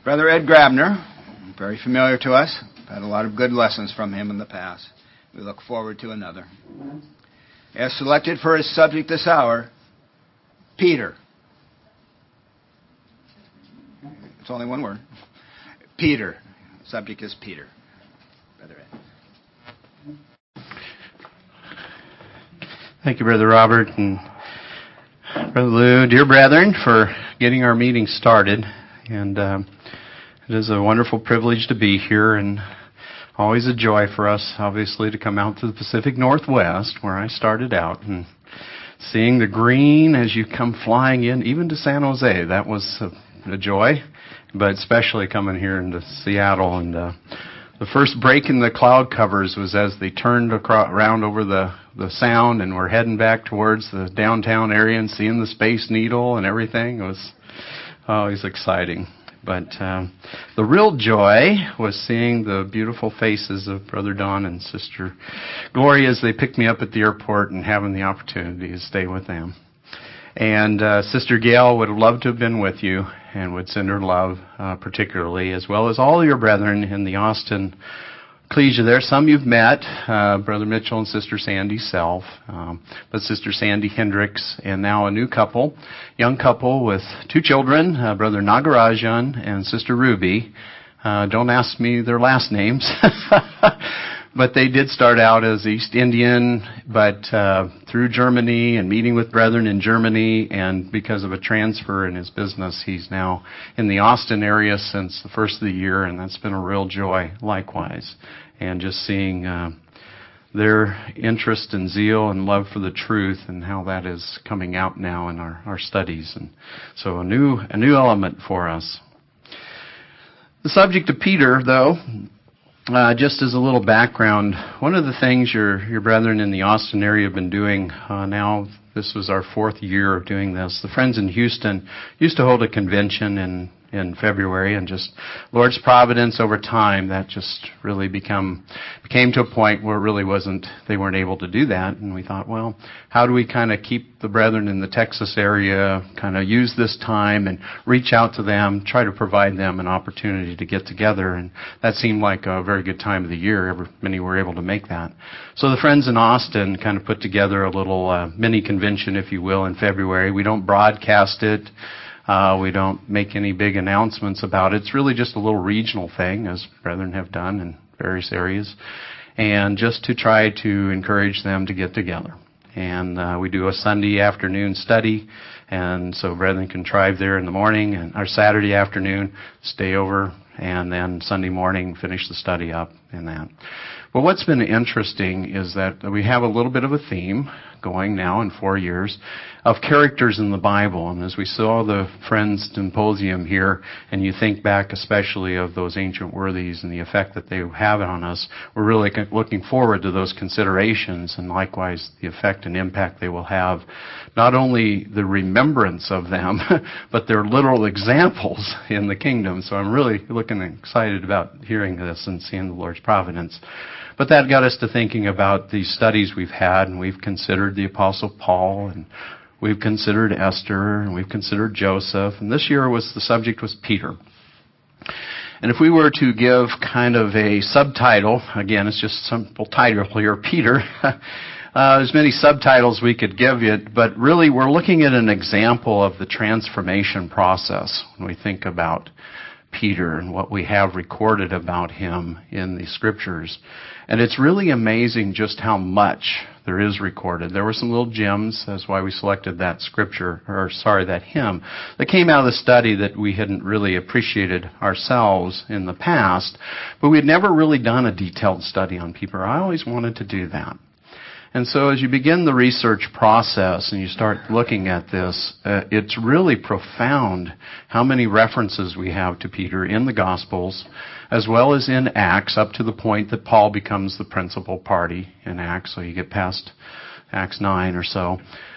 Brother Ed Grabner, very familiar to us. Had a lot of good lessons from him in the past. We look forward to another. As selected for his subject this hour, Peter. It's only one word. Peter. Subject is Peter. Brother Ed. Thank you, Brother Robert and Brother Lou. Dear brethren, for getting our meeting started. And it is a wonderful privilege to be here, and always a joy for us, obviously, to come out to the Pacific Northwest, where I started out, and seeing the green as you come flying in, even to San Jose. That was a joy, but especially coming here into Seattle. And the first break in the cloud covers was as they turned around over the sound, and we're heading back towards the downtown area and seeing the Space Needle and everything. It was always exciting. But the real joy was seeing the beautiful faces of Brother Don and Sister Gloria as they picked me up at the airport and having the opportunity to stay with them. And Sister Gail would have loved to have been with you and would send her love particularly, as well as all your brethren in the Austin ecclesia there. Some you've met, Brother Mitchell and Sister Sandy Self, but Sister Sandy Hendricks, and now a new couple, young couple with 2 children, Brother Nagarajan and Sister Ruby. Don't ask me their last names, but they did start out as East Indian, but through Germany and meeting with brethren in Germany, and because of a transfer in his business, he's now in the Austin area since the first of the year, and that's been a real joy likewise. And just seeing their interest and zeal and love for the truth and how that is coming out now in our studies. And so a new element for us. The subject of Peter, though, just as a little background, one of the things your brethren in the Austin area have been doing now, this was our 4th year of doing this. The Friends in Houston used to hold a convention in February, and just Lord's providence over time, that just really became to a point where it really they weren't able to do that. And we thought, well, how do we kind of keep the brethren in the Texas area, kind of use this time and reach out to them, try to provide them an opportunity to get together. And that seemed like a very good time of the year. Many were able to make that. So the Friends in Austin kind of put together a little mini convention, if you will, in February. We don't broadcast it. We don't make any big announcements about it. It's really just a little regional thing, as brethren have done in various areas, and just to try to encourage them to get together. And we do a Sunday afternoon study, and so brethren can drive there in the morning, and our Saturday afternoon, stay over, and then Sunday morning finish the study up in that. Well, what's been interesting is that we have a little bit of a theme going now in 4 years of characters in the Bible. And as we saw the Friends Symposium here, and you think back especially of those ancient worthies and the effect that they have on us, we're really looking forward to those considerations, and likewise the effect and impact they will have, not only the remembrance of them, but their literal examples in the kingdom. So I'm really excited about hearing this and seeing the Lord's providence. But that got us to thinking about the studies we've had, and we've considered the Apostle Paul, and we've considered Esther, and we've considered Joseph, and this year the subject was Peter. And if we were to give kind of a subtitle, again, it's just a simple title here, Peter, there's many subtitles we could give it, but really we're looking at an example of the transformation process when we think about Peter and what we have recorded about him in the Scriptures. And it's really amazing just how much there is recorded. There were some little gems, that's why we selected that that hymn, that came out of the study that we hadn't really appreciated ourselves in the past, but we had never really done a detailed study on Peter. I always wanted to do that. And so as you begin the research process and you start looking at this, it's really profound how many references we have to Peter in the Gospels, as well as in Acts, up to the point that Paul becomes the principal party in Acts, so you get past Acts 9 or so.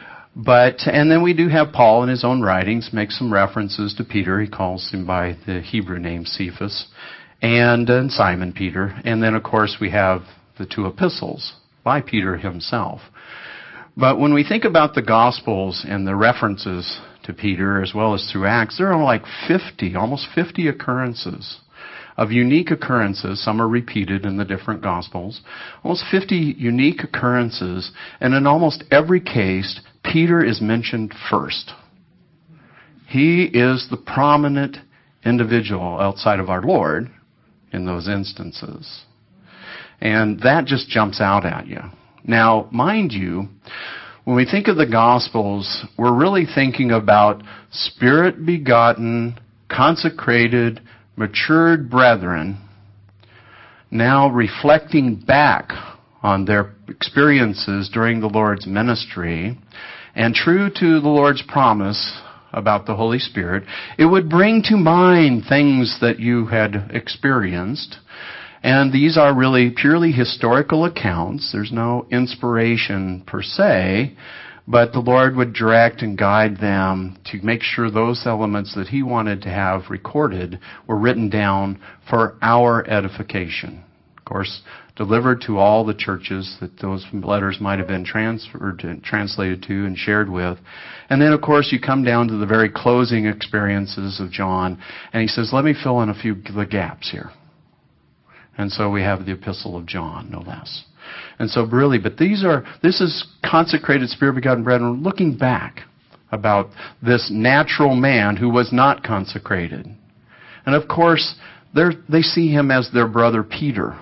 And then we do have Paul in his own writings make some references to Peter. He calls him by the Hebrew name Cephas, and Simon Peter. And then, of course, we have the 2 epistles by Peter himself. But when we think about the Gospels and the references to Peter as well as through Acts, there are like 50, almost 50 occurrences of unique occurrences. Some are repeated in the different Gospels. Almost 50 unique occurrences, and in almost every case, Peter is mentioned first. He is the prominent individual outside of our Lord in those instances. And that just jumps out at you. Now, mind you, when we think of the Gospels, we're really thinking about Spirit-begotten, consecrated, matured brethren now reflecting back on their experiences during the Lord's ministry, and true to the Lord's promise about the Holy Spirit, it would bring to mind things that you had experienced. And these are really purely historical accounts. There's no inspiration per se, but the Lord would direct and guide them to make sure those elements that He wanted to have recorded were written down for our edification. Of course, delivered to all the churches that those letters might have been translated to and shared with. And then, of course, you come down to the very closing experiences of John, and he says, let me fill in a few of the gaps here. And so we have the Epistle of John, no less. And so really, but this is consecrated, Spirit-begotten brethren, looking back about this natural man who was not consecrated. And of course, they see him as their brother Peter.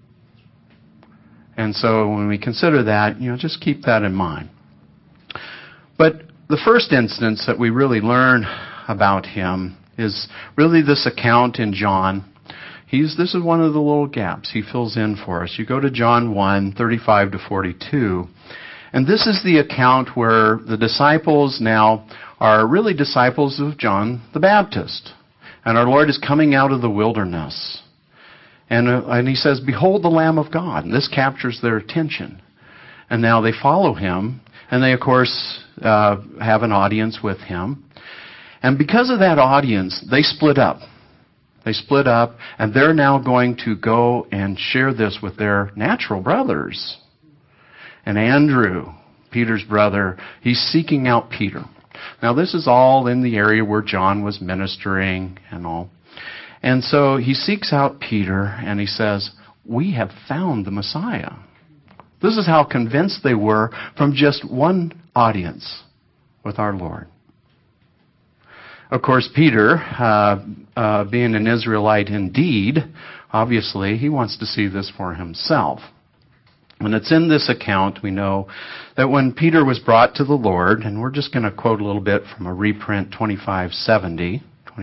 And so when we consider that, just keep that in mind. But the first instance that we really learn about him is really this account in John. This is one of the little gaps he fills in for us. You go to John 1:35 to 42, and this is the account where the disciples now are really disciples of John the Baptist. And our Lord is coming out of the wilderness. And he says, behold the Lamb of God. And this captures their attention. And now they follow him. And they, of course, have an audience with him. And because of that audience, they split up. They split up, and they're now going to go and share this with their natural brothers. And Andrew, Peter's brother, he's seeking out Peter. Now, this is all in the area where John was ministering and all. And so he seeks out Peter, and he says, we have found the Messiah. This is how convinced they were from just one audience with our Lord. Of course, Peter, being an Israelite indeed, obviously, he wants to see this for himself. And it's in this account, we know, that when Peter was brought to the Lord, and we're just going to quote a little bit from a reprint 2570.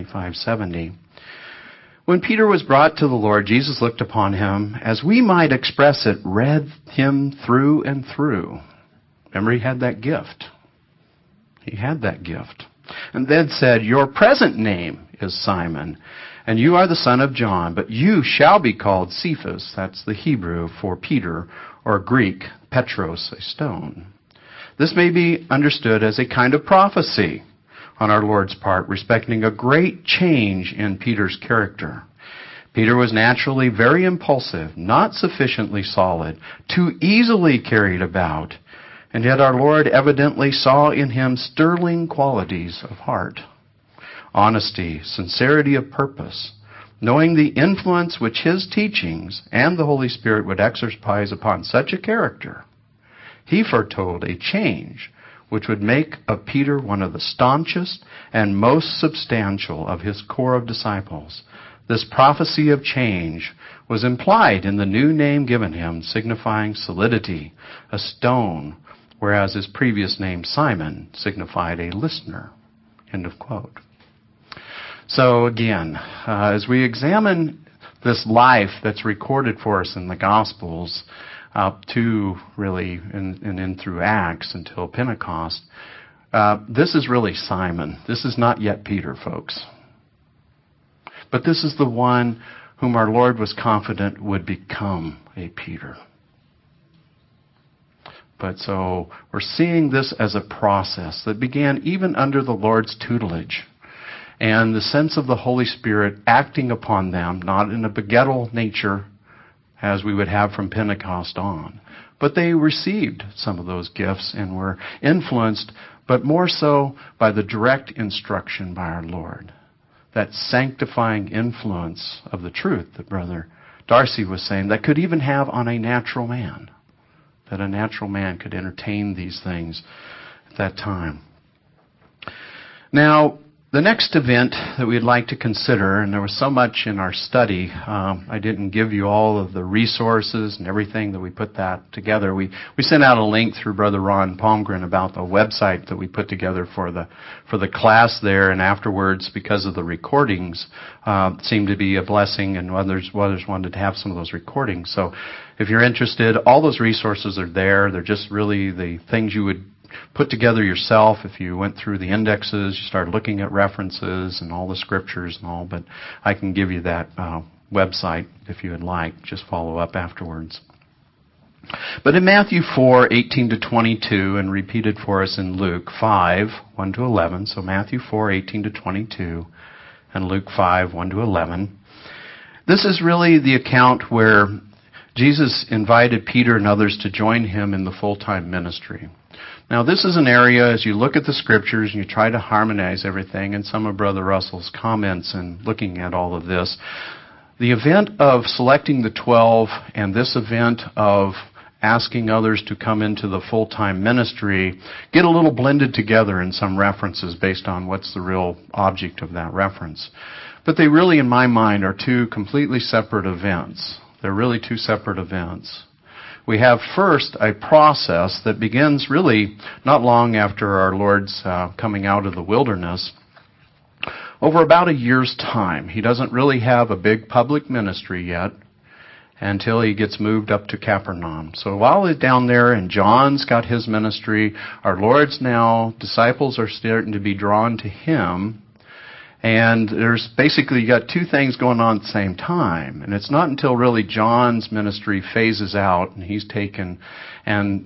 When Peter was brought to the Lord, Jesus looked upon him, as we might express it, read him through and through. Remember, he had that gift. He had that gift. And then said, your present name is Simon, and you are the son of John, but you shall be called Cephas. That's the Hebrew for Peter, or Greek, Petros, a stone. This may be understood as a kind of prophecy on our Lord's part, respecting a great change in Peter's character. Peter was naturally very impulsive, not sufficiently solid, too easily carried about, and yet our Lord evidently saw in him sterling qualities of heart, honesty, sincerity of purpose, knowing the influence which his teachings and the Holy Spirit would exercise upon such a character. He foretold a change which would make of Peter one of the staunchest and most substantial of his core of disciples. This prophecy of change was implied in the new name given him, signifying solidity, a stone, whereas his previous name, Simon, signified a listener. End of quote. So again, as we examine this life that's recorded for us in the Gospels, up to really and in through Acts until Pentecost, this is really Simon. This is not yet Peter, folks. But this is the one whom our Lord was confident would become a Peter. But so we're seeing this as a process that began even under the Lord's tutelage. And the sense of the Holy Spirit acting upon them, not in a begettal nature as we would have from Pentecost on. But they received some of those gifts and were influenced, but more so by the direct instruction by our Lord. That sanctifying influence of the truth that Brother Darcy was saying, that could even have on a natural man. That a natural man could entertain these things at that time. Now, the next event that we'd like to consider, and there was so much in our study, I didn't give you all of the resources and everything that we put that together. We sent out a link through Brother Ron Palmgren about the website that we put together for the class there, and afterwards, because of the recordings, seemed to be a blessing, and others wanted to have some of those recordings. So if you're interested, all those resources are there. They're just really the things you would put together yourself if you went through the indexes, you started looking at references and all the scriptures and all, but I can give you that website if you would like. Just follow up afterwards. But in Matthew 4:18 to 22, and repeated for us in Luke 5:1 to 11, so Matthew 4:18 to 22, and Luke 5:1 to 11, this is really the account where Jesus invited Peter and others to join him in the full-time ministry. Now, this is an area, as you look at the scriptures and you try to harmonize everything, and some of Brother Russell's comments and looking at all of this, the event of selecting the 12 and this event of asking others to come into the full-time ministry get a little blended together in some references based on what's the real object of that reference. But they really, in my mind, are two completely separate events. They're really two separate events. We have first a process that begins really not long after our Lord's coming out of the wilderness. Over about a year's time. He doesn't really have a big public ministry yet until he gets moved up to Capernaum. So while he's down there and John's got his ministry, our Lord's now, disciples are starting to be drawn to him. And there's basically, you got two things going on at the same time. And it's not until really John's ministry phases out and he's taken and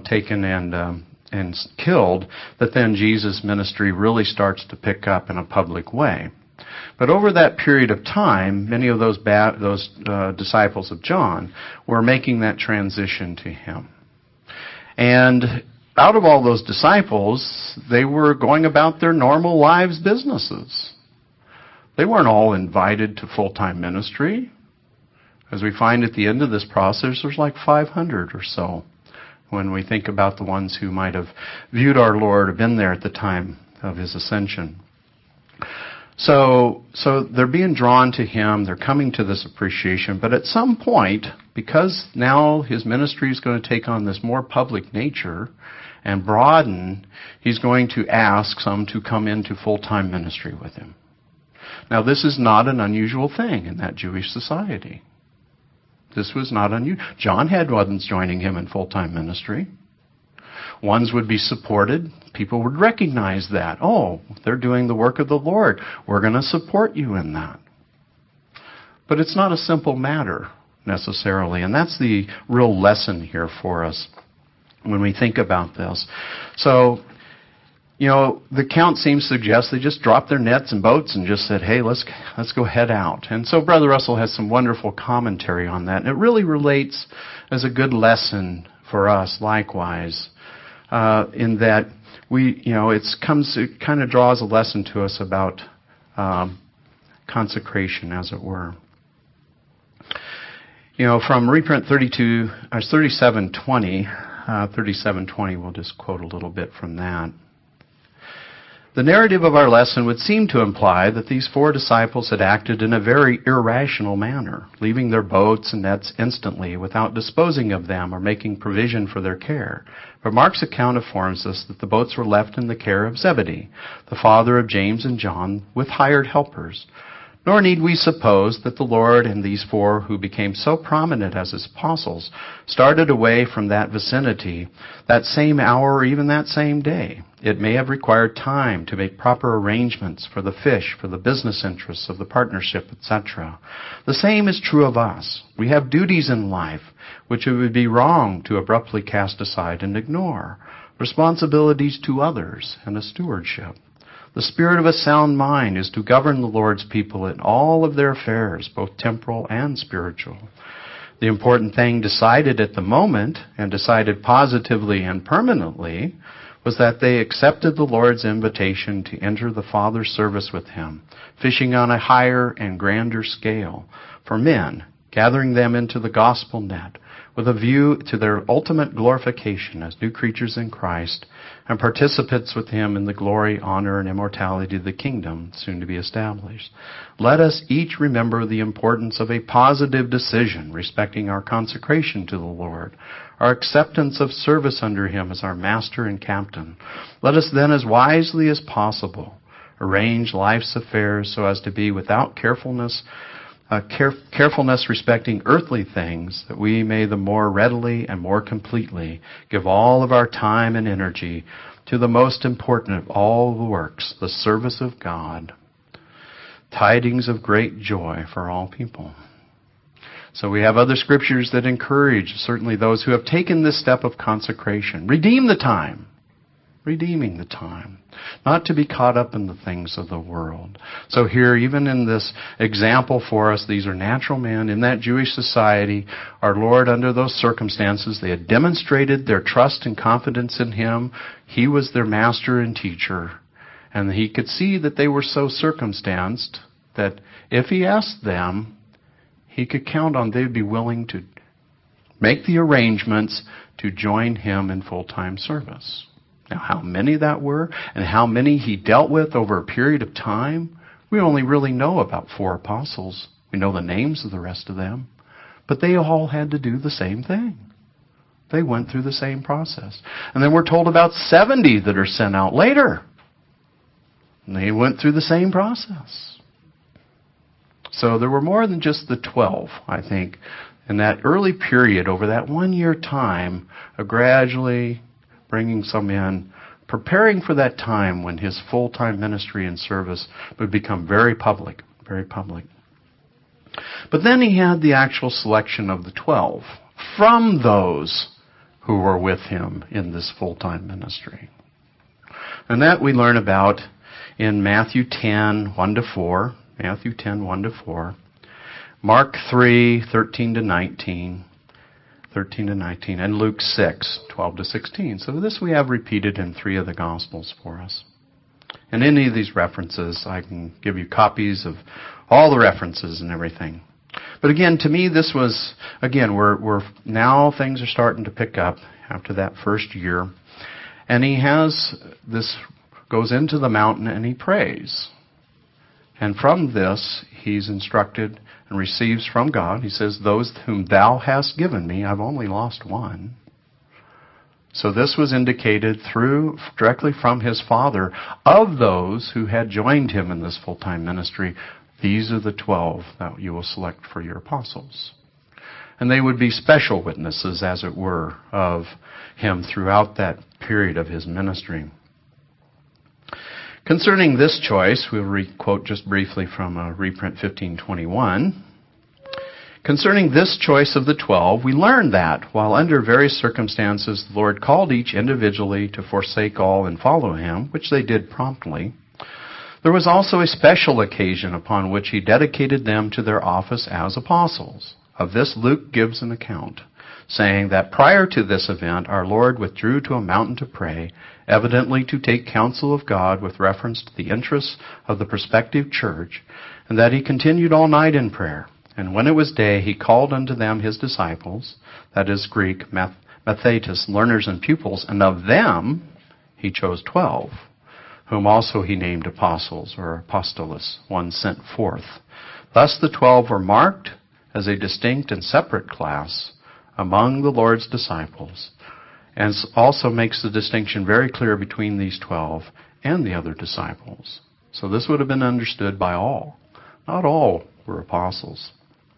killed that then Jesus' ministry really starts to pick up in a public way. But over that period of time, many of those disciples of John were making that transition to him. And out of all those disciples, they were going about their normal lives, businesses. They weren't all invited to full-time ministry. As we find at the end of this process, there's like 500 or so when we think about the ones who might have viewed our Lord or been there at the time of his ascension. So they're being drawn to him. They're coming to this appreciation. But at some point, because now his ministry is going to take on this more public nature and broaden, he's going to ask some to come into full-time ministry with him. Now, this is not an unusual thing in that Jewish society. This was not unusual. John had ones joining him in full-time ministry. Ones would be supported. People would recognize that. Oh, they're doing the work of the Lord. We're going to support you in that. But it's not a simple matter, necessarily. And that's the real lesson here for us when we think about this. So, the account seems to suggest they just dropped their nets and boats and just said, hey, let's go head out. And so Brother Russell has some wonderful commentary on that. And it really relates as a good lesson for us likewise, in that it kind of draws a lesson to us about consecration, as it were. From reprint 37:20, we'll just quote a little bit from that. The narrative of our lesson would seem to imply that these 4 disciples had acted in a very irrational manner, leaving their boats and nets instantly without disposing of them or making provision for their care. But Mark's account informs us that the boats were left in the care of Zebedee, the father of James and John, with hired helpers. Nor need we suppose that the Lord and these 4 who became so prominent as his apostles started away from that vicinity that same hour or even that same day. It may have required time to make proper arrangements for the fish, for the business interests of the partnership, etc. The same is true of us. We have duties in life which it would be wrong to abruptly cast aside and ignore, responsibilities to others, and a stewardship. The spirit of a sound mind is to govern the Lord's people in all of their affairs, both temporal and spiritual. The important thing decided at the moment, and decided positively and permanently, was that they accepted the Lord's invitation to enter the Father's service with Him, fishing on a higher and grander scale for men, gathering them into the gospel net with a view to their ultimate glorification as new creatures in Christ and participants with Him in the glory, honor, and immortality of the kingdom soon to be established. Let us each remember the importance of a positive decision respecting our consecration to the Lord, our acceptance of service under Him as our master and captain. Let us then, as wisely as possible, arrange life's affairs so as to be without carefulness respecting earthly things, that we may the more readily and more completely give all of our time and energy to the most important of all the works, the service of God, tidings of great joy for all people. So we have other scriptures that encourage, certainly those who have taken this step of consecration. Redeem the time. Redeeming the time. Not to be caught up in the things of the world. So here, even in this example for us, these are natural men in that Jewish society. Our Lord, under those circumstances, they had demonstrated their trust and confidence in Him. He was their master and teacher. And He could see that they were so circumstanced that if He asked them, He could count on they'd be willing to make the arrangements to join Him in full-time service. Now, how many that were and how many He dealt with over a period of time, we only really know about 4 apostles. We know the names of the rest of them. But they all had to do the same thing. They went through the same process. And then we're told about 70 that are sent out later. And they went through the same process. So there were more than just the 12, I think, in that early period over that 1-year time of gradually bringing some in, preparing for that time when His full-time ministry and service would become very public, very public. But then He had the actual selection of the 12 from those who were with Him in this full-time ministry. And that we learn about in Matthew 10, 1-4, Matthew 10, 1-4, Mark 3, 13-19, and Luke 6, 12-16. So this we have repeated in 3 of the Gospels for us. And any of these references, I can give you copies of all the references and everything. But again, to me, this was, again, we're now things are starting to pick up after that first year. And He has this, goes into the mountain and He prays. And from this, He's instructed and receives from God. He says, those whom Thou hast given me, I've only lost one. So this was indicated directly from His Father, of those who had joined Him in this full-time ministry, these are the 12 that you will select for your apostles. And they would be special witnesses, as it were, of Him throughout that period of His ministry. Concerning this choice, we'll quote just briefly from reprint 1521. Concerning this choice of the 12, we learn that, while under various circumstances the Lord called each individually to forsake all and follow Him, which they did promptly, there was also a special occasion upon which He dedicated them to their office as apostles. Of this Luke gives an account, saying that prior to this event our Lord withdrew to a mountain to pray, evidently to take counsel of God with reference to the interests of the prospective church, and that He continued all night in prayer. And when it was day, He called unto them His disciples, that is Greek, Mathetes, learners and pupils, and of them He chose 12, whom also He named apostles, or apostolos, one sent forth. Thus the 12 were marked as a distinct and separate class among the Lord's disciples, and also makes the distinction very clear between these 12 and the other disciples. So this would have been understood by all. Not all were apostles.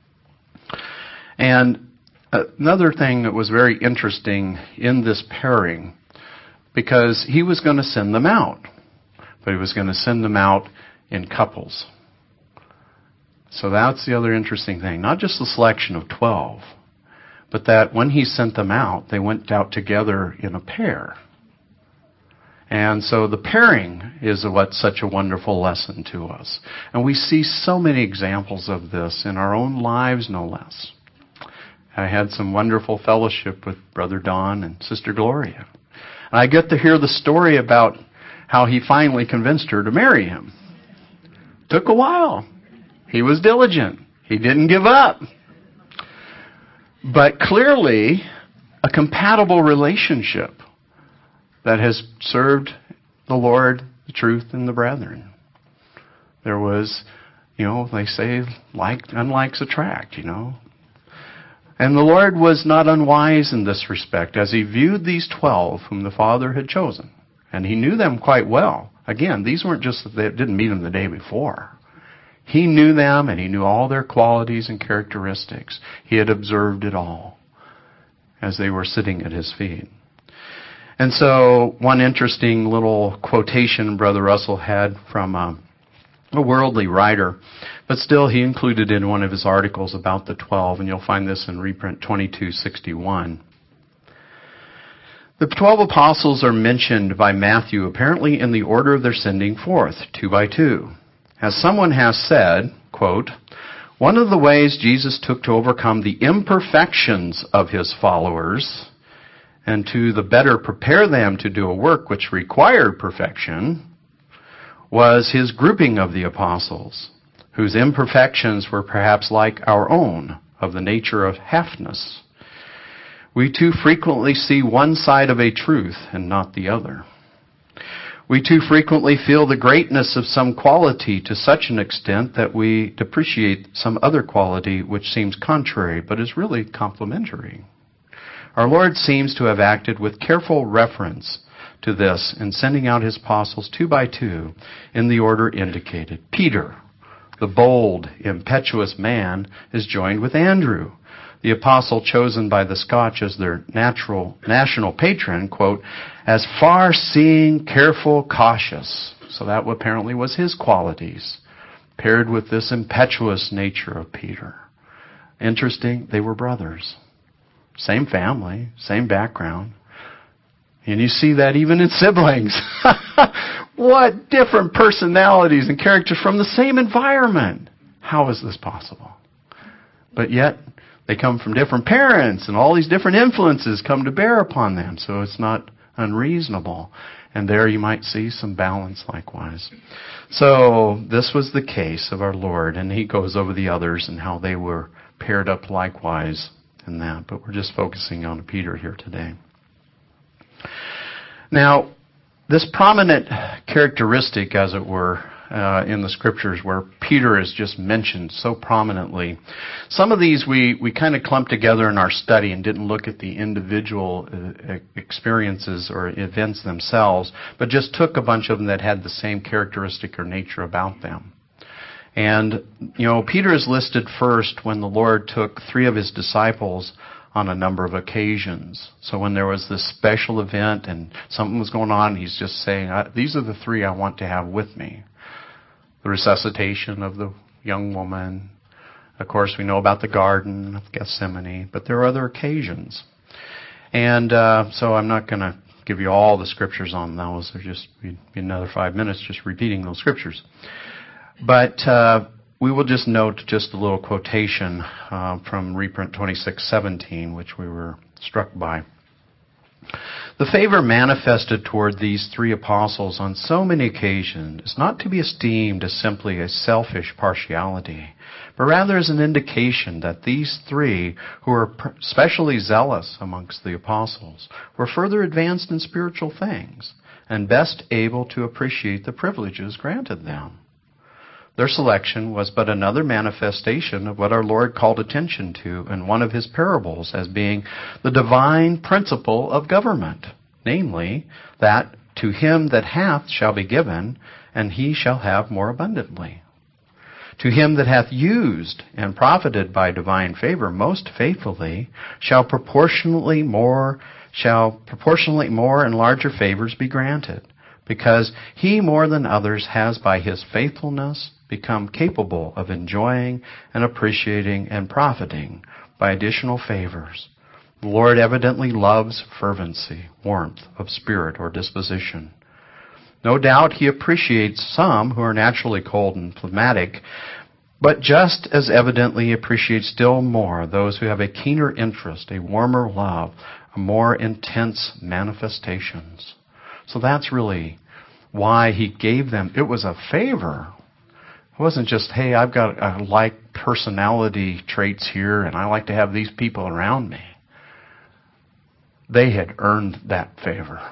And another thing that was very interesting in this pairing, because He was going to send them out, but He was going to send them out in couples. So that's the other interesting thing. Not just the selection of 12, but that when He sent them out, they went out together in a pair. And so the pairing is what's such a wonderful lesson to us. And we see so many examples of this in our own lives, no less. I had some wonderful fellowship with Brother Don and Sister Gloria. And I get to hear the story about how he finally convinced her to marry him. Took a while. He was diligent. He didn't give up. But clearly, a compatible relationship that has served the Lord, the truth, and the brethren. There was, they say, unlikes attract, And the Lord was not unwise in this respect as he viewed these 12 whom the Father had chosen. And he knew them quite well. Again, these weren't just that they didn't meet him the day before. He knew them and he knew all their qualities and characteristics. He had observed it all as they were sitting at his feet. And so one interesting little quotation Brother Russell had from a worldly writer, but still he included in one of his articles about the 12, and you'll find this in reprint 2261. The 12 apostles are mentioned by Matthew apparently in the order of their sending forth, 2 by 2. As someone has said, quote, one of the ways Jesus took to overcome the imperfections of his followers and to the better prepare them to do a work which required perfection was his grouping of the apostles, whose imperfections were perhaps like our own, of the nature of halfness. We too frequently see one side of a truth and not the other. We too frequently feel the greatness of some quality to such an extent that we depreciate some other quality which seems contrary but is really complementary. Our Lord seems to have acted with careful reference to this in sending out his apostles 2 by 2 in the order indicated. Peter, the bold, impetuous man, is joined with Andrew, the apostle chosen by the Scotch as their national patron, quote, as far-seeing, careful, cautious. So that apparently was his qualities, paired with this impetuous nature of Peter. Interesting, they were brothers. Same family, same background. And you see that even in siblings. What different personalities and characters from the same environment. How is this possible? But yet, they come from different parents, and all these different influences come to bear upon them. So it's not unreasonable. And there you might see some balance likewise. So this was the case of our Lord, and he goes over the others and how they were paired up likewise in that. But we're just focusing on Peter here today. Now, this prominent characteristic, as it were, in the Scriptures where Peter is just mentioned so prominently, some of these we kind of clumped together in our study and didn't look at the individual experiences or events themselves, but just took a bunch of them that had the same characteristic or nature about them. And, Peter is listed first when the Lord took 3 of his disciples on a number of occasions. So when there was this special event and something was going on, he's just saying, these are the 3 I want to have with me. The resuscitation of the young woman. Of course, we know about the Garden of Gethsemane, but there are other occasions. And so I'm not going to give you all the scriptures on those. There'll just be another 5 minutes just repeating those scriptures. But we will just note just a little quotation from reprint 26:17, which we were struck by. The favor manifested toward these 3 apostles on so many occasions is not to be esteemed as simply a selfish partiality, but rather as an indication that these 3, who were specially zealous amongst the apostles, were further advanced in spiritual things and best able to appreciate the privileges granted them. Their selection was but another manifestation of what our Lord called attention to in one of his parables as being the divine principle of government, namely, that to him that hath shall be given, and he shall have more abundantly. To him that hath used and profited by divine favor most faithfully shall proportionally more and larger favors be granted, because he more than others has by his faithfulness become capable of enjoying and appreciating and profiting by additional favors. The Lord evidently loves fervency, warmth of spirit or disposition. No doubt he appreciates some who are naturally cold and phlegmatic, but just as evidently appreciates still more those who have a keener interest, a warmer love, a more intense manifestations. So that's really why he gave them. It was a favor. It wasn't just, hey, I've got I like personality traits here and I like to have these people around me. They had earned that favor.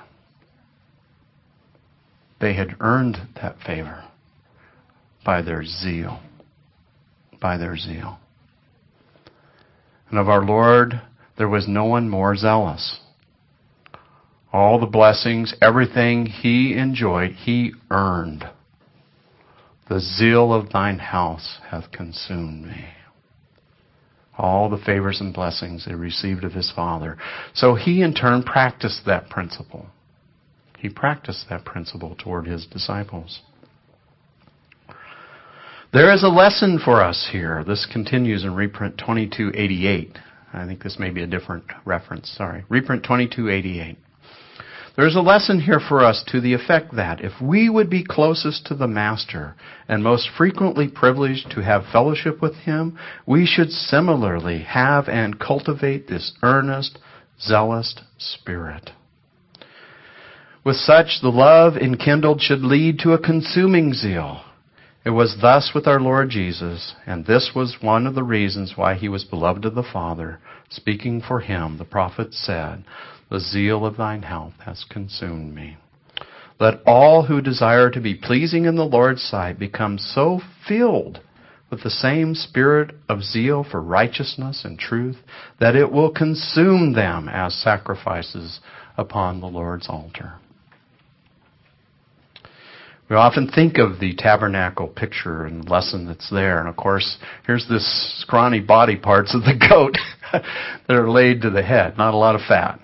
They had earned that favor by their zeal. By their zeal. And of our Lord, there was no one more zealous. All the blessings, everything he enjoyed, he earned. The zeal of thine house hath consumed me. All the favors and blessings he received of his Father. So he in turn practiced that principle. He practiced that principle toward his disciples. There is a lesson for us here. This continues in reprint 2288. I think this may be a different reference. Sorry. Reprint 2288. There's a lesson here for us to the effect that if we would be closest to the Master and most frequently privileged to have fellowship with him, we should similarly have and cultivate this earnest, zealous spirit. With such, the love enkindled should lead to a consuming zeal. It was thus with our Lord Jesus, and this was one of the reasons why he was beloved of the Father. Speaking for him, the prophet said, "The zeal of thine house has consumed me." Let all who desire to be pleasing in the Lord's sight become so filled with the same spirit of zeal for righteousness and truth that it will consume them as sacrifices upon the Lord's altar. We often think of the tabernacle picture and lesson that's there. And of course, here's this scrawny body parts of the goat that are laid to the head. Not a lot of fat.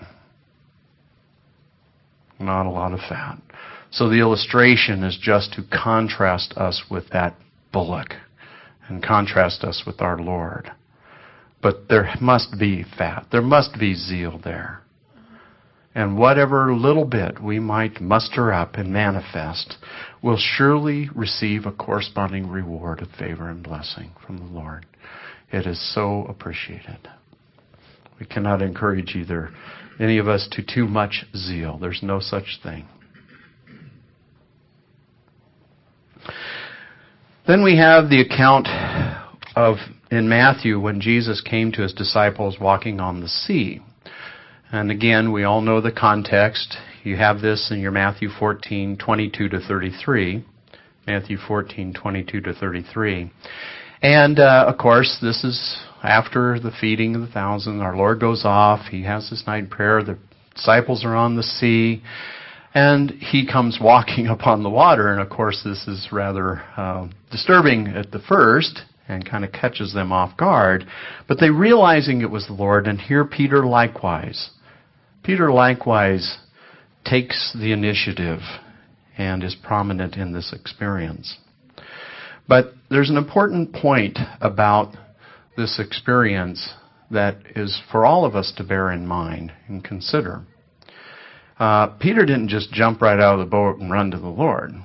Not a lot of fat. So the illustration is just to contrast us with that bullock and contrast us with our Lord. But there must be fat. There must be zeal there. And whatever little bit we might muster up and manifest will surely receive a corresponding reward of favor and blessing from the Lord. It is so appreciated. We cannot encourage either any of us to too much zeal. There's no such thing. Then we have the account of in Matthew when Jesus came to his disciples walking on the sea. And again, we all know the context. You have this in your Matthew 14:22 to 33. Matthew 14:22 to 33. And, of course, this is after the feeding of the 1,000. Our Lord goes off. He has this night prayer. The disciples are on the sea. And he comes walking upon the water. And, of course, this is rather disturbing at the first and kind of catches them off guard. But they realizing it was the Lord. And here Peter likewise takes the initiative and is prominent in this experience. But there's an important point about this experience that is for all of us to bear in mind and consider. Peter didn't just jump right out of the boat and run to the Lord.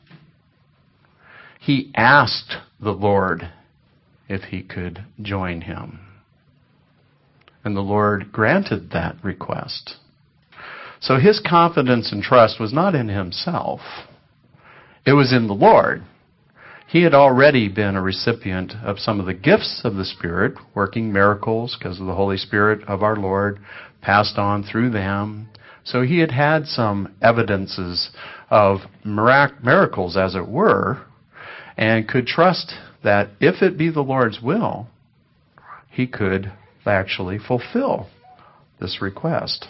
He asked the Lord if he could join him. And the Lord granted that request. So his confidence and trust was not in himself. It was in the Lord. He had already been a recipient of some of the gifts of the Spirit, working miracles because of the Holy Spirit of our Lord passed on through them. So he had had some evidences of miracles, as it were, and could trust that if it be the Lord's will, he could actually fulfill this request.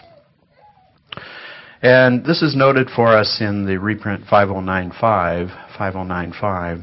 And this is noted for us in the reprint 5095.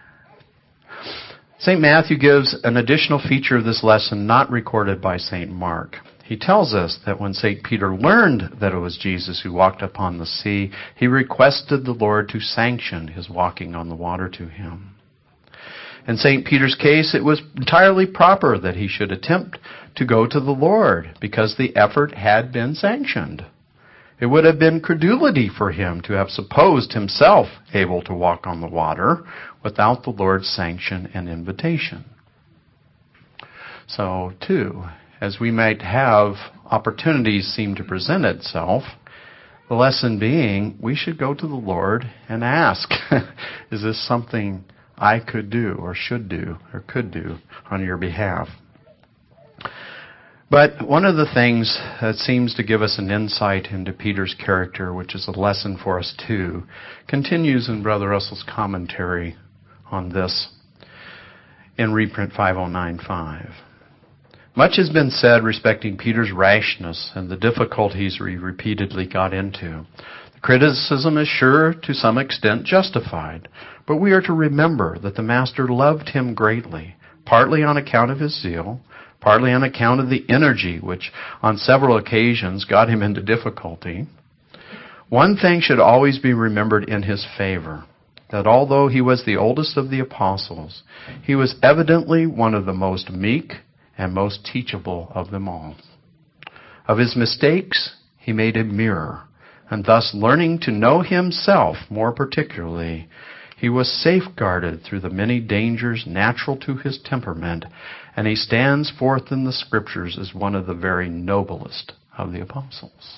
St. Matthew gives an additional feature of this lesson not recorded by St. Mark. He tells us that when St. Peter learned that it was Jesus who walked upon the sea, he requested the Lord to sanction his walking on the water to him. In St. Peter's case, it was entirely proper that he should attempt to go to the Lord because the effort had been sanctioned. It would have been credulity for him to have supposed himself able to walk on the water without the Lord's sanction and invitation. So, too, as we might have opportunities seem to present itself, the lesson being we should go to the Lord and ask, is this something I could do or should do or could do on your behalf? But one of the things that seems to give us an insight into Peter's character, which is a lesson for us too, continues in Brother Russell's commentary on this in reprint 5095. Much has been said respecting Peter's rashness and the difficulties he repeatedly got into. The criticism is sure to some extent justified, but we are to remember that the Master loved him greatly, partly on account of his zeal, partly on account of the energy which on several occasions got him into difficulty. One thing should always be remembered in his favor, that although he was the oldest of the apostles, he was evidently one of the most meek and most teachable of them all. Of his mistakes, he made a mirror, and thus learning to know himself more particularly, he was safeguarded through the many dangers natural to his temperament, and he stands forth in the Scriptures as one of the very noblest of the apostles.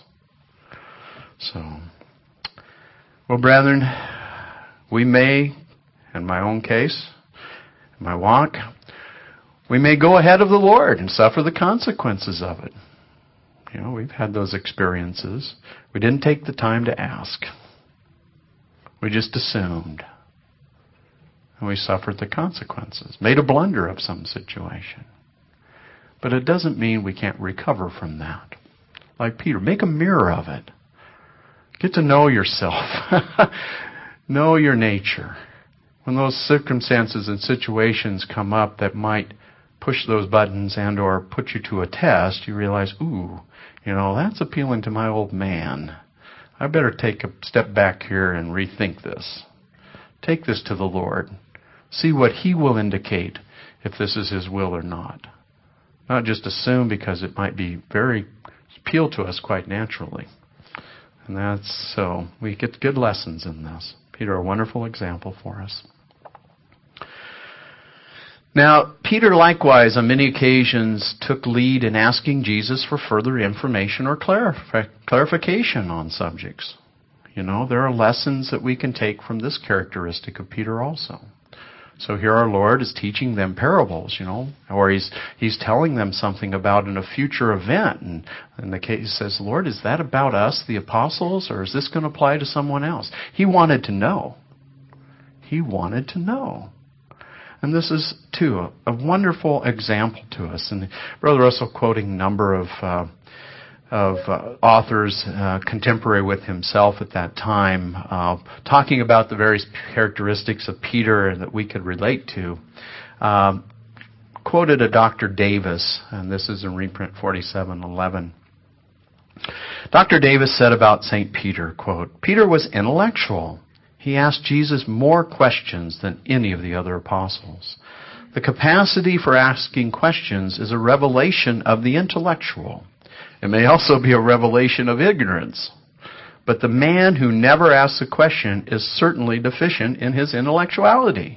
So, well, brethren, we may, in my own case, in my walk, we may go ahead of the Lord and suffer the consequences of it. You know, we've had those experiences. We didn't take the time to ask. We just assumed. And we suffered the consequences. Made a blunder of some situation. But it doesn't mean we can't recover from that. Like Peter, make a mirror of it. Get to know yourself. Know your nature. When those circumstances and situations come up that might push those buttons and or put you to a test, you realize, ooh, that's appealing to my old man. I better take a step back here and rethink this. Take this to the Lord. See what He will indicate if this is His will or not. Not just assume, because it might be very appeal to us quite naturally. And that's so we get good lessons in this. Peter, a wonderful example for us. Now, Peter likewise on many occasions took lead in asking Jesus for further information or clarification on subjects. There are lessons that we can take from this characteristic of Peter also. So here our Lord is teaching them parables, or He's telling them something about a future event. And the case says, Lord, is that about us, the apostles, or is this going to apply to someone else? He wanted to know. He wanted to know. And this is, too, a wonderful example to us. And Brother Russell, quoting a number of authors contemporary with himself at that time, talking about the various characteristics of Peter that we could relate to, quoted a Dr. Davis, and this is in reprint 4711. Dr. Davis said about St. Peter, quote, Peter was intellectual. He asked Jesus more questions than any of the other apostles. The capacity for asking questions is a revelation of the intellectual. It may also be a revelation of ignorance. But the man who never asks a question is certainly deficient in his intellectuality.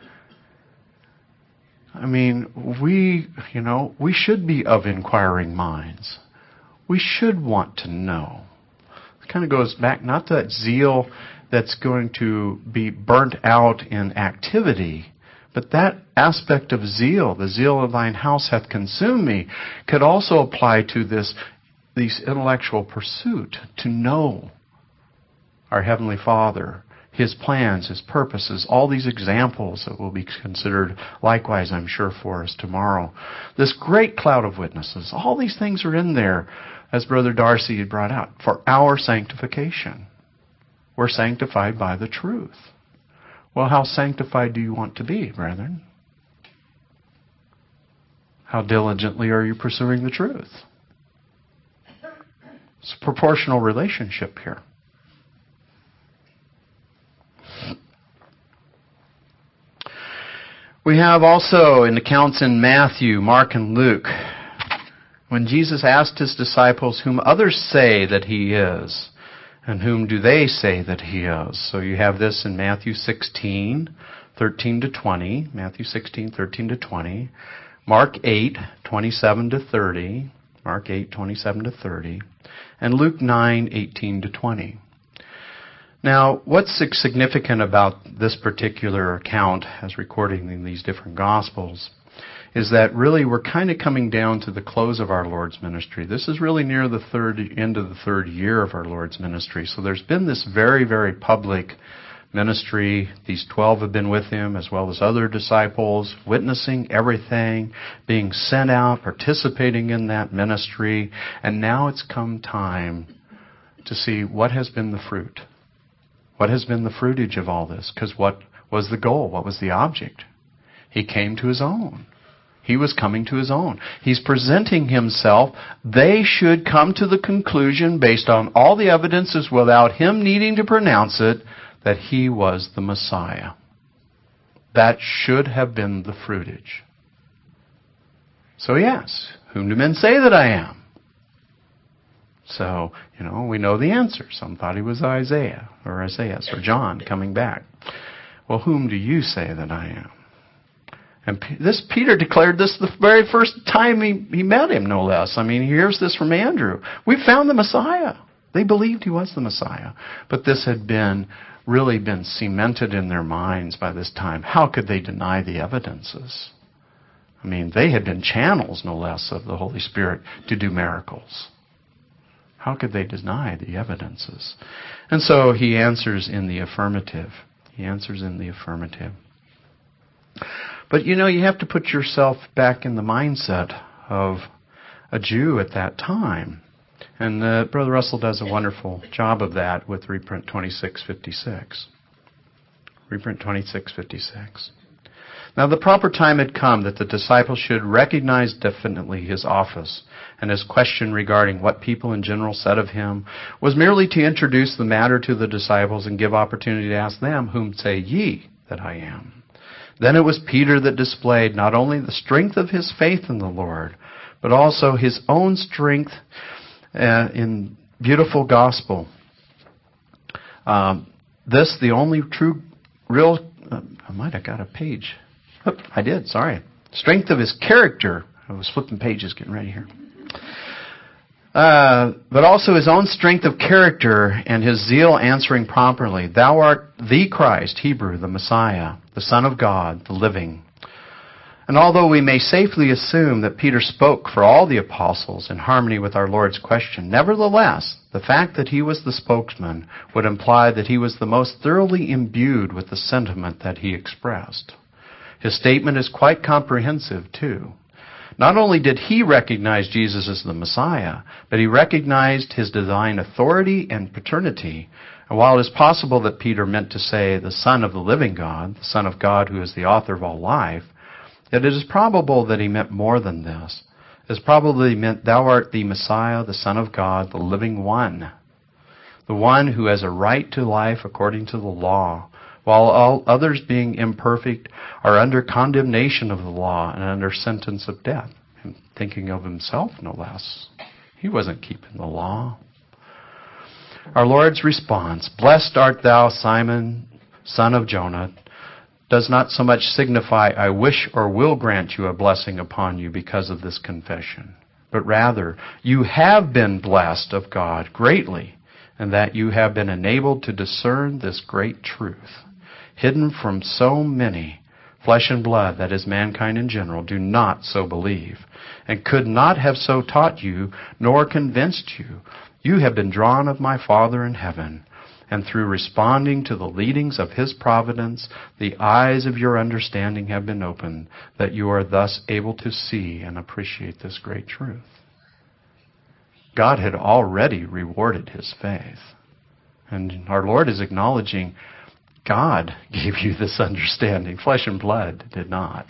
I mean, we should be of inquiring minds. We should want to know. It kind of goes back, not to that zeal that's going to be burnt out in activity, but that aspect of zeal, the zeal of thine house hath consumed me, could also apply to this intellectual pursuit, to know our Heavenly Father, His plans, His purposes, all these examples that will be considered likewise, I'm sure, for us tomorrow. This great cloud of witnesses, all these things are in there, as Brother Darcy had brought out, for our sanctification. We're sanctified by the truth. Well, how sanctified do you want to be, brethren? How diligently are you pursuing the truth? It's a proportional relationship here. We have also in accounts in Matthew, Mark, and Luke, when Jesus asked His disciples, whom others say that He is, and whom do they say that He is? So you have this in Matthew 16, 13 to 20. Matthew 16, 13 to 20. Mark 8, 27 to 30, Mark 8, 27 to 30, and Luke 9, 18 to 20. Now, what's significant about this particular account as recording in these different Gospels is that really we're kind of coming down to the close of our Lord's ministry. This is really near the end of the third year of our Lord's ministry. So there's been this very, very public ministry. These 12 have been with him, as well as other disciples, witnessing everything, being sent out, participating in that ministry. And now it's come time to see what has been the fruit. What has been the fruitage of all this? Because what was the goal? What was the object? He came to his own. He was coming to his own. He's presenting himself. They should come to the conclusion, based on all the evidences without him needing to pronounce it, that he was the Messiah. That should have been the fruitage. So he asks, whom do men say that I am? So, we know the answer. Some thought he was Isaiah or John coming back. Well, whom do you say that I am? And Peter declared this the very first time he met him, no less. He hears this from Andrew. We found the Messiah. They believed he was the Messiah. But this had really been cemented in their minds by this time. How could they deny the evidences? They had been channels, no less, of the Holy Spirit to do miracles. How could they deny the evidences? And so he answers in the affirmative. But you have to put yourself back in the mindset of a Jew at that time. And Brother Russell does a wonderful job of that with reprint 2656. Reprint 2656. Now the proper time had come that the disciples should recognize definitely his office, and his question regarding what people in general said of him was merely to introduce the matter to the disciples and give opportunity to ask them, whom say ye that I am? Then it was Peter that displayed not only the strength of his faith in the Lord, but also his own strength in beautiful gospel. This, the only true, real, I might have got a page. I did, sorry. Strength of his character. I was flipping pages getting ready here. But also his own strength of character and his zeal answering properly. Thou art the Christ, Hebrew, the Messiah, the Son of God, the living. And although we may safely assume that Peter spoke for all the apostles in harmony with our Lord's question, nevertheless, the fact that he was the spokesman would imply that he was the most thoroughly imbued with the sentiment that he expressed. His statement is quite comprehensive, too. Not only did he recognize Jesus as the Messiah, but he recognized his divine authority and paternity. And while it is possible that Peter meant to say the Son of the living God, the Son of God who is the author of all life, yet it is probable that he meant more than this. It probably meant, thou art the Messiah, the Son of God, the living one. The one who has a right to life according to the law, while all others being imperfect are under condemnation of the law and under sentence of death. And thinking of himself, no less. He wasn't keeping the law. Our Lord's response, blessed art thou, Simon, son of Jonah, does not so much signify, I wish or will grant you a blessing upon you because of this confession, but rather, you have been blessed of God greatly, and that you have been enabled to discern this great truth, hidden from so many. Flesh and blood, that is, mankind in general, do not so believe, and could not have so taught you, nor convinced you. You have been drawn of my Father in heaven, and through responding to the leadings of his providence, the eyes of your understanding have been opened, that you are thus able to see and appreciate this great truth. God had already rewarded his faith. And our Lord is acknowledging, God gave you this understanding. Flesh and blood did not.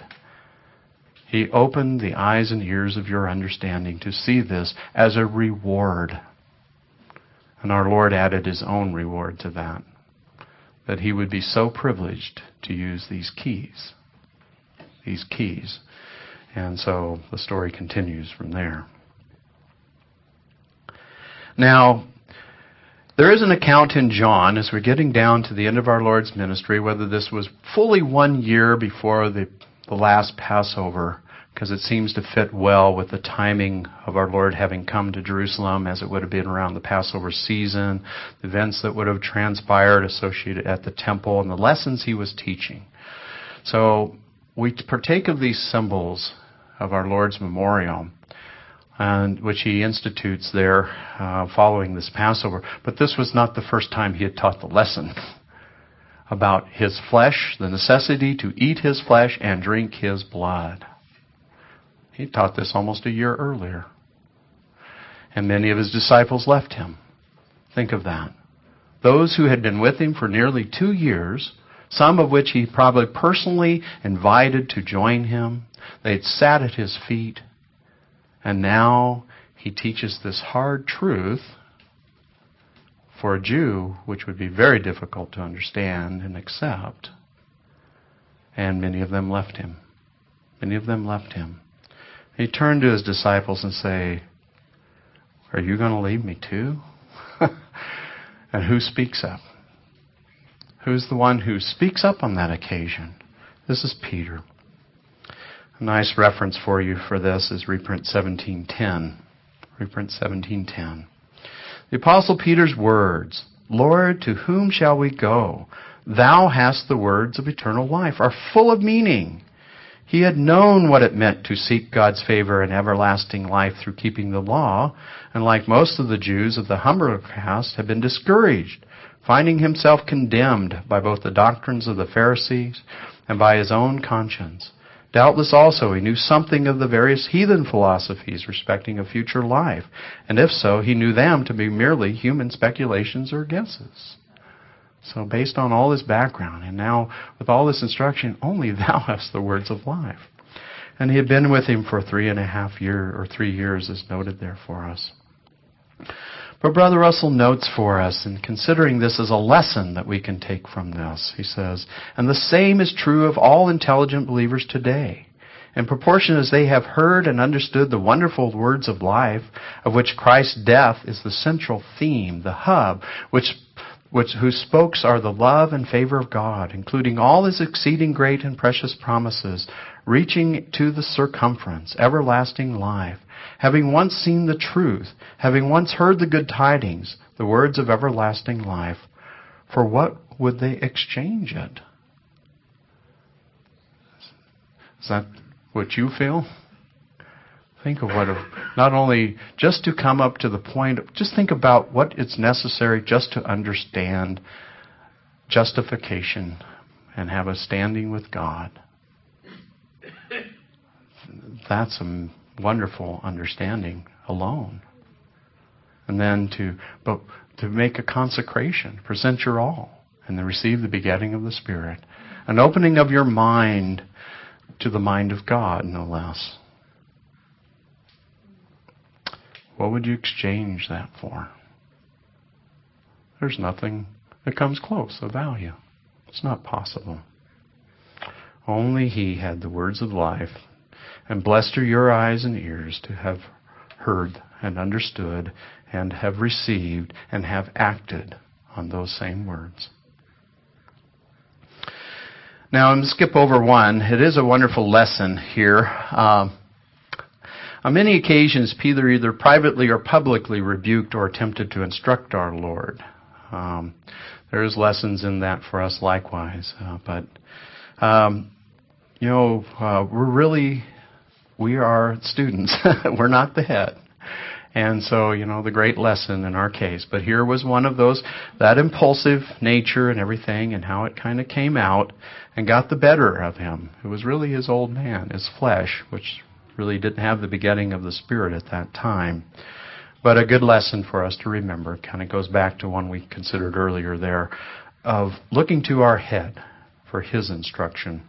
He opened the eyes and ears of your understanding to see this as a reward. And our Lord added his own reward to that he would be so privileged to use these keys. These keys. And so the story continues from there. Now, there is an account in John, as we're getting down to the end of our Lord's ministry, whether this was fully 1 year before the last Passover because it seems to fit well with the timing of our Lord having come to Jerusalem, as it would have been around the Passover season, the events that would have transpired associated at the temple, and the lessons he was teaching. So we partake of these symbols of our Lord's memorial, and which he institutes there following this Passover. But this was not the first time he had taught the lesson about his flesh, the necessity to eat his flesh and drink his blood. He taught this almost a year earlier. And many of his disciples left him. Think of that. Those who had been with him for nearly 2 years, some of which he probably personally invited to join him, they'd sat at his feet, and now he teaches this hard truth for a Jew, which would be very difficult to understand and accept. And many of them left him. Many of them left him. He turned to his disciples and say, "Are you going to leave me too?" And who speaks up? Who's the one who speaks up on that occasion? This is Peter. A nice reference for you for this is reprint 1710. Reprint 1710. The Apostle Peter's words, "Lord, to whom shall we go? Thou hast the words of eternal life," are full of meaning. He had known what it meant to seek God's favor and everlasting life through keeping the law, and like most of the Jews of the humbler caste, had been discouraged, finding himself condemned by both the doctrines of the Pharisees and by his own conscience. Doubtless also he knew something of the various heathen philosophies respecting a future life, and if so, he knew them to be merely human speculations or guesses. So based on all his background, and now with all this instruction, only thou hast the words of life. And he had been with him for 3.5 years, or 3 years, as noted there for us. But Brother Russell notes for us, in considering this as a lesson that we can take from this, he says, "And the same is true of all intelligent believers today. In proportion as they have heard and understood the wonderful words of life, of which Christ's death is the central theme, the hub, whose spokes are the love and favor of God, including all his exceeding great and precious promises, reaching to the circumference, everlasting life, having once seen the truth, having once heard the good tidings, the words of everlasting life, for what would they exchange it?" Is that what you feel? Think of not only just to come up to the point, just think about what is necessary just to understand justification and have a standing with God. That's a wonderful understanding alone. And then to make a consecration, present your all, and then receive the begetting of the Spirit. An opening of your mind to the mind of God, no less. What would you exchange that for? There's nothing that comes close of value. It's not possible. Only he had the words of life, and blessed are your eyes and ears to have heard and understood and have received and have acted on those same words. Now, I'm going to skip over one. It is a wonderful lesson here. On many occasions, Peter either privately or publicly rebuked or attempted to instruct our Lord. There's lessons in that for us likewise. We are students. We're not the head. And so, the great lesson in our case. But here was one of those, that impulsive nature and everything, and how it kind of came out and got the better of him. It was really his old man, his flesh, which really didn't have the begetting of the Spirit at that time. But a good lesson for us to remember. Kind of goes back to one we considered earlier there, of looking to our head for his instruction.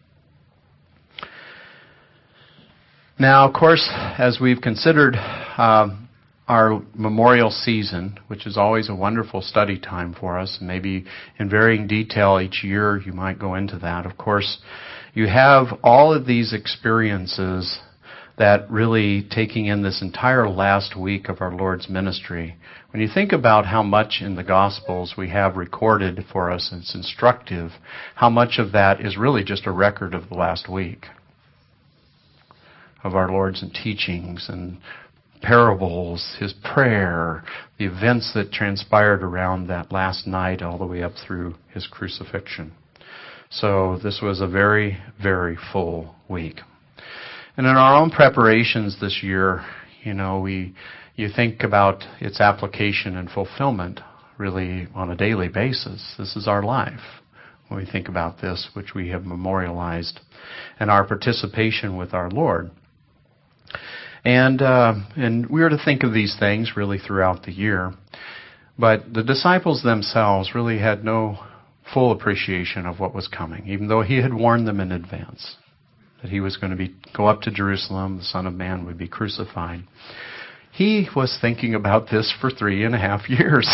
Now, of course, as we've considered our memorial season, which is always a wonderful study time for us, maybe in varying detail each year you might go into that. Of course, you have all of these experiences that really taking in this entire last week of our Lord's ministry. When you think about how much in the Gospels we have recorded for us, it's instructive, how much of that is really just a record of the last week. of our Lord's teachings and parables, his prayer, the events that transpired around that last night all the way up through his crucifixion. So this was a very, very full week. And in our own preparations this year, you think about its application and fulfillment really on a daily basis. This is our life when we think about this, which we have memorialized, and our participation with our Lord. And we are to think of these things really throughout the year. But the disciples themselves really had no full appreciation of what was coming, even though he had warned them in advance that he was going to go up to Jerusalem, the Son of Man would be crucified. He was thinking about this for 3.5 years.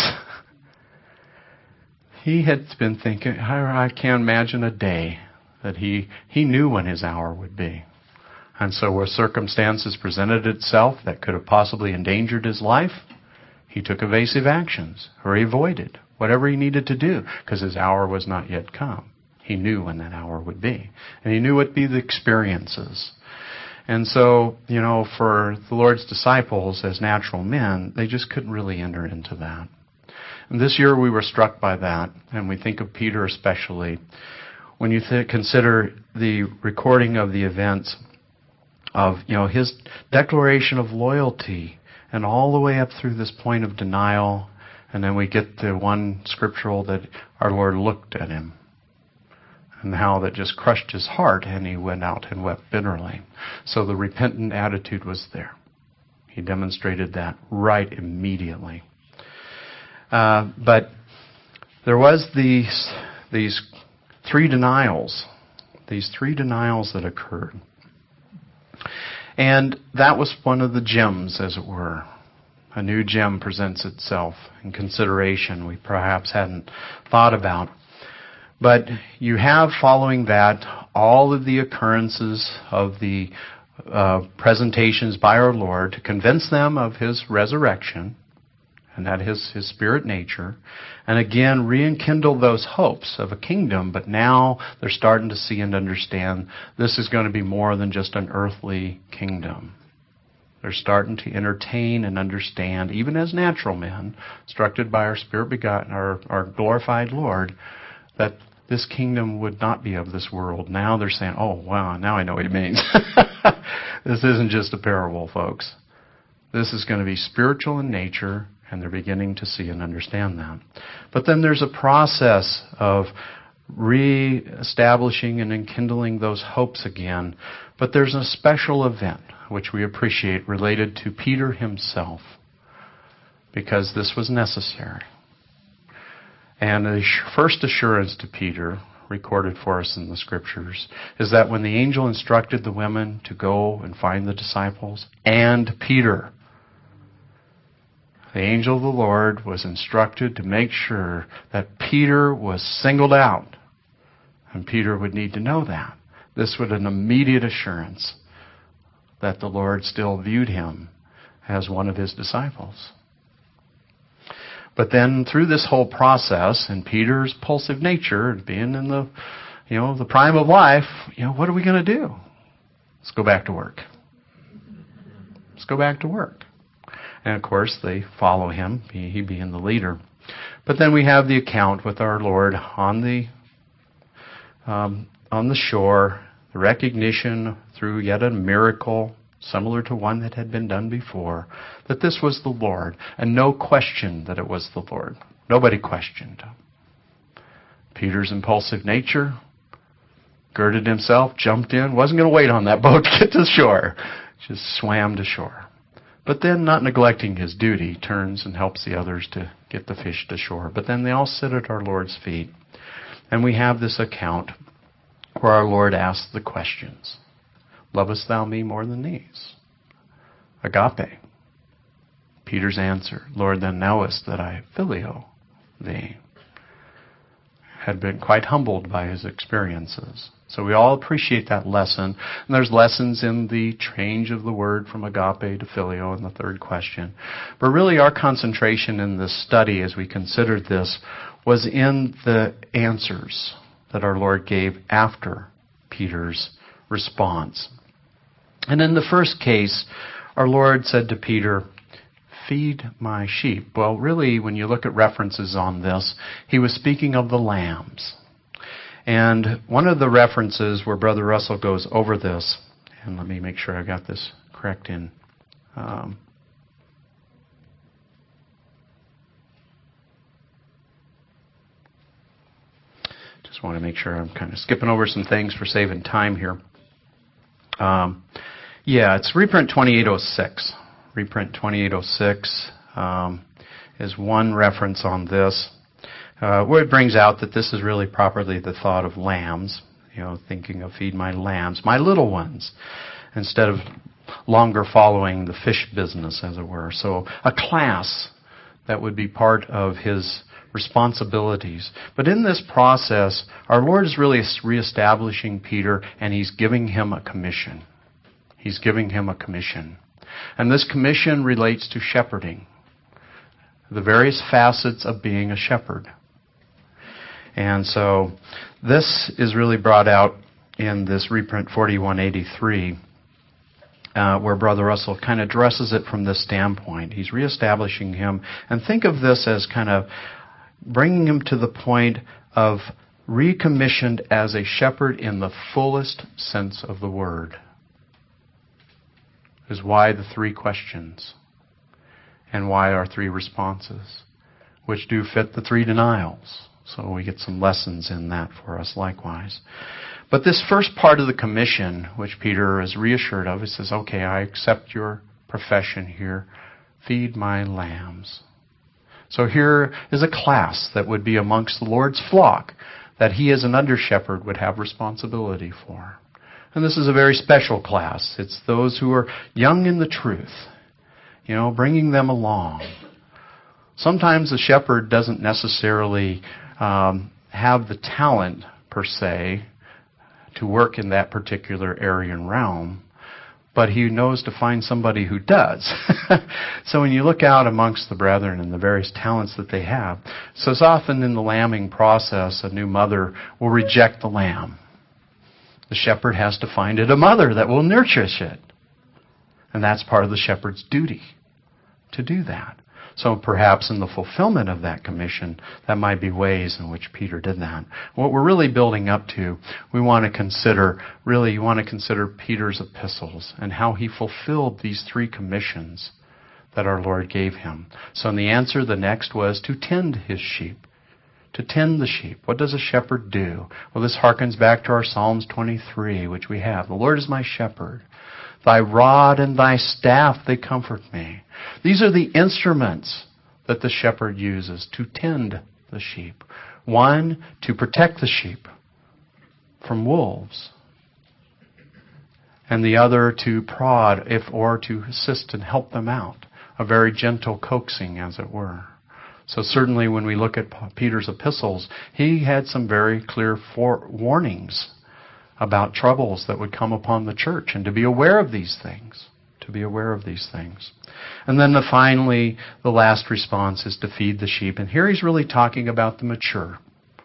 He had been thinking, I can't imagine a day that he knew when his hour would be. And so where circumstances presented itself that could have possibly endangered his life, he took evasive actions, or he avoided whatever he needed to do, because his hour was not yet come. He knew when that hour would be. And he knew what would be the experiences. And so, for the Lord's disciples as natural men, they just couldn't really enter into that. And this year we were struck by that, and we think of Peter especially. When you consider the recording of the events of, his declaration of loyalty, and all the way up through this point of denial, and then we get the one scriptural that our Lord looked at him, and how that just crushed his heart, and he went out and wept bitterly. So the repentant attitude was there. He demonstrated that right immediately. But there was these three denials that occurred. And that was one of the gems, as it were. A new gem presents itself in consideration we perhaps hadn't thought about. But you have, following that, all of the occurrences of the presentations by our Lord to convince them of his resurrection, and that his spirit nature, and again rekindle those hopes of a kingdom, but now they're starting to see and understand this is going to be more than just an earthly kingdom. They're starting to entertain and understand, even as natural men, instructed by our Spirit begotten, our glorified Lord, that this kingdom would not be of this world. Now they're saying, oh, wow, now I know what he means. This isn't just a parable, folks. This is going to be spiritual in nature, and they're beginning to see and understand that. But then there's a process of re-establishing and enkindling those hopes again. But there's a special event, which we appreciate, related to Peter himself, because this was necessary. And the first assurance to Peter, recorded for us in the Scriptures, is that when the angel instructed the women to go and find the disciples, and Peter, the angel of the Lord was instructed to make sure that Peter was singled out. And Peter would need to know that. This was an immediate assurance that the Lord still viewed him as one of his disciples. But then through this whole process, and Peter's impulsive nature, being in the prime of life, what are we going to do? Let's go back to work. Let's go back to work. And of course, they follow him, he being the leader. But then we have the account with our Lord on the shore, the recognition through yet a miracle, similar to one that had been done before, that this was the Lord, and no question that it was the Lord. Nobody questioned. Peter's impulsive nature girded himself, jumped in, wasn't going to wait on that boat to get to shore, just swam to shore. But then, not neglecting his duty, turns and helps the others to get the fish to shore. But then they all sit at our Lord's feet. And we have this account where our Lord asks the questions. Lovest thou me more than these? Agape. Peter's answer, Lord, thou knowest that I phileo thee. Had been quite humbled by his experiences. So we all appreciate that lesson. And there's lessons in the change of the word from agape to phileo in the third question. But really our concentration in this study as we considered this was in the answers that our Lord gave after Peter's response. And in the first case, our Lord said to Peter, "Feed my sheep." Well, really, when you look at references on this, he was speaking of the lambs. And one of the references where Brother Russell goes over this, and let me make sure I got this correct in. Just want to make sure I'm kind of skipping over some things for saving time here. It's reprint 2806. Reprint 2806 is one reference on this, where it brings out that this is really properly the thought of lambs, thinking of feed my lambs, my little ones, instead of longer following the fish business, as it were. So a class that would be part of his responsibilities. But in this process, our Lord is really reestablishing Peter, and he's giving him a commission. He's giving him a commission. And this commission relates to shepherding, the various facets of being a shepherd. And so this is really brought out in this reprint 4183, where Brother Russell kind of addresses it from this standpoint. He's reestablishing him. And think of this as kind of bringing him to the point of recommissioned as a shepherd in the fullest sense of the word. Is why the three questions and why our three responses, which do fit the three denials. So we get some lessons in that for us likewise. But this first part of the commission, which Peter is reassured of, he says, okay, I accept your profession here. Feed my lambs. So here is a class that would be amongst the Lord's flock that he as an under-shepherd would have responsibility for. And this is a very special class. It's those who are young in the truth, bringing them along. Sometimes the shepherd doesn't necessarily have the talent, per se, to work in that particular area and realm, but he knows to find somebody who does. So when you look out amongst the brethren and the various talents that they have, so it's often in the lambing process, a new mother will reject the lamb. The shepherd has to find it a mother that will nurture it. And that's part of the shepherd's duty, to do that. So perhaps in the fulfillment of that commission, that might be ways in which Peter did that. What we're really building up to, you want to consider Peter's epistles and how he fulfilled these three commissions that our Lord gave him. So in the answer, the next was to tend his sheep. To tend the sheep. What does a shepherd do? Well, this harkens back to our Psalms 23, which we have. The Lord is my shepherd. Thy rod and thy staff, they comfort me. These are the instruments that the shepherd uses to tend the sheep. One, to protect the sheep from wolves. And the other, to prod, or to assist and help them out. A very gentle coaxing, as it were. So certainly when we look at Peter's epistles, he had some very clear warnings about troubles that would come upon the church, and to be aware of these things. And then finally, the last response is to feed the sheep. And here he's really talking about the mature.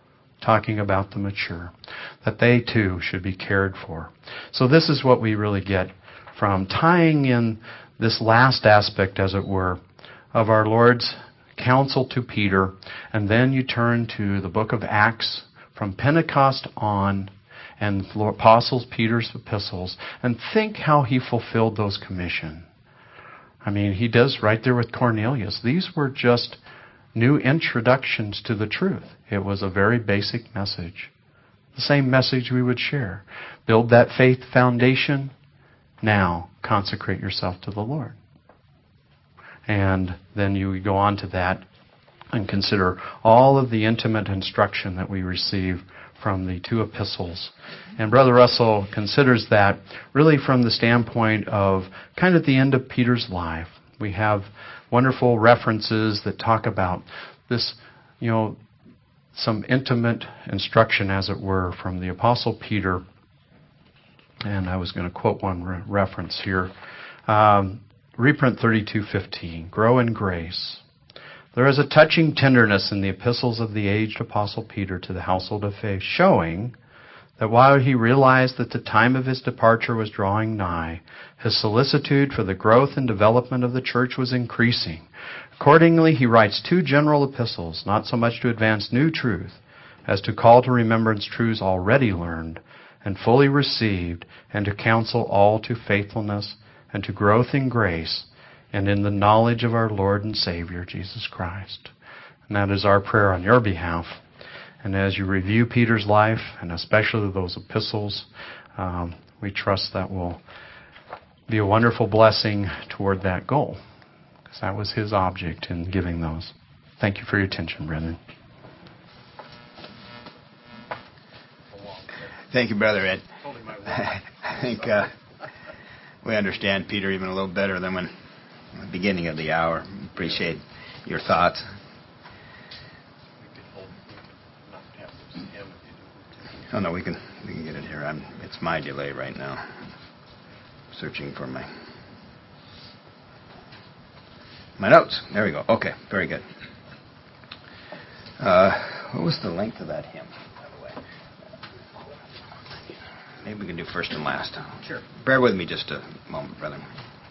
That they too should be cared for. So this is what we really get from tying in this last aspect, as it were, of our Lord's counsel to Peter, and then you turn to the book of Acts from Pentecost on, and the Apostles Peter's epistles, and think how he fulfilled those commissions. I mean, he does right there with Cornelius. These were just new introductions to the truth. It was a very basic message. The same message we would share. Build that faith foundation. Now consecrate yourself to the Lord. And then you go on to that and consider all of the intimate instruction that we receive from the two epistles. And Brother Russell considers that really from the standpoint of kind of the end of Peter's life. We have wonderful references that talk about this, some intimate instruction, as it were, from the Apostle Peter. And I was going to quote one reference here. Reprint 32:15. Grow in grace. There is a touching tenderness in the epistles of the aged Apostle Peter to the household of faith, showing that while he realized that the time of his departure was drawing nigh, his solicitude for the growth and development of the church was increasing. Accordingly, he writes 2 general epistles, not so much to advance new truth as to call to remembrance truths already learned and fully received, and to counsel all to faithfulness and to growth in grace and in the knowledge of our Lord and Savior, Jesus Christ. And that is our prayer on your behalf. And as you review Peter's life, and especially those epistles, we trust that will be a wonderful blessing toward that goal, because that was his object in giving those. Thank you for your attention, brethren. Thank you, Brother Ed. I think we understand Peter even a little better than when at the beginning of the hour. Appreciate your thoughts. Oh no, we can get it here. It's my delay right now. Searching for my notes. There we go. Okay, very good. What was the length of that hymn, by the way? Maybe we can do first and last. Sure. Bear with me just a moment, brother.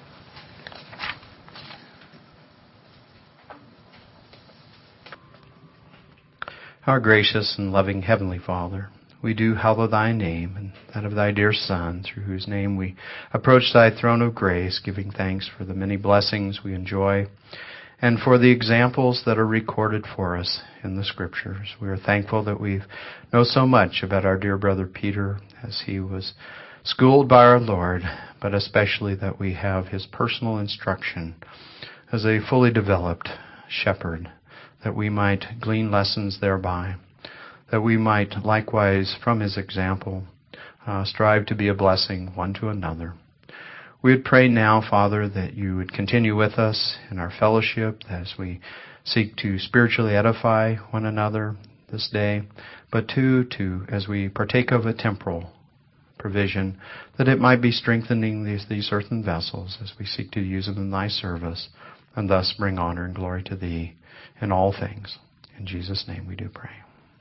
Our gracious and loving Heavenly Father, we do hallow thy name and that of thy dear Son, through whose name we approach thy throne of grace, giving thanks for the many blessings we enjoy and for the examples that are recorded for us in the Scriptures. We are thankful that we know so much about our dear brother Peter as he was schooled by our Lord, but especially that we have his personal instruction as a fully developed shepherd, that we might glean lessons thereby, that we might likewise, from his example, strive to be a blessing one to another. We would pray now, Father, that you would continue with us in our fellowship as we seek to spiritually edify one another this day, but too, as we partake of a temporal provision, that it might be strengthening these earthen vessels as we seek to use them in thy service, and thus bring honor and glory to thee in all things. In Jesus' name we do pray.